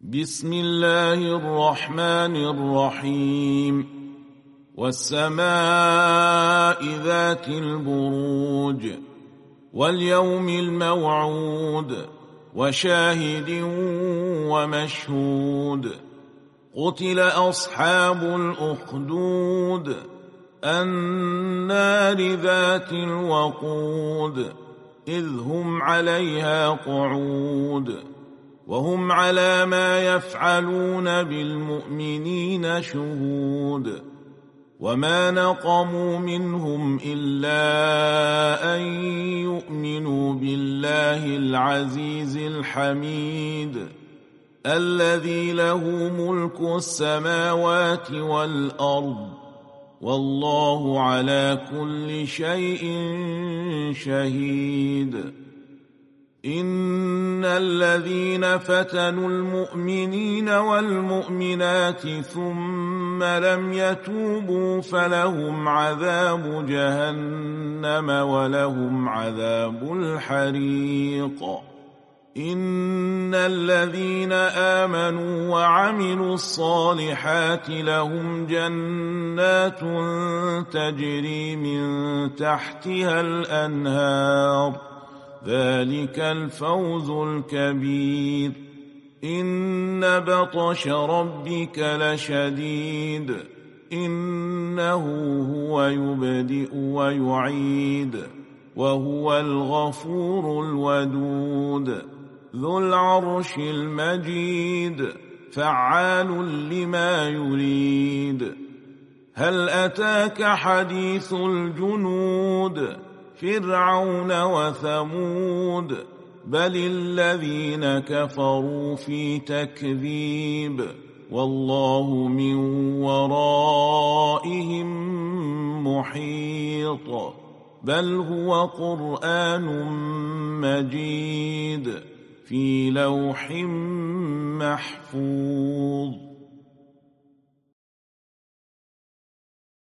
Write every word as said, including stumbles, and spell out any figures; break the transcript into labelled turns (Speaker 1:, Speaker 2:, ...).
Speaker 1: بسم الله الرحمن الرحيم والسماء ذات البروج واليوم الموعود وشاهد ومشهود قتل أصحاب الأخدود النار ذات الوقود إذ هم عليها قعود وهم على ما يفعلون بالمؤمنين شهود وما نقموا منهم إلا أن يؤمنوا بالله العزيز الحميد الذي له ملك السماوات والأرض والله على كل شيء شهيد إن الذين فتنوا المؤمنين والمؤمنات ثم لم يتوبوا فلهم عذاب جهنم ولهم عذاب الحريق إن الذين آمنوا وعملوا الصالحات لهم جنات تجري من تحتها الأنهار ذلك الفوز الكبير إن بطش ربك لشديد إنه هو يبدئ ويعيد وهو الغفور الودود ذو العرش المجيد فعال لما يريد هل أتاك حديث الجنود فرعون وثمود بل الذين كفروا في تكذيب والله من ورائهم محيط بل هو قرآن مجيد في لوح محفوظ.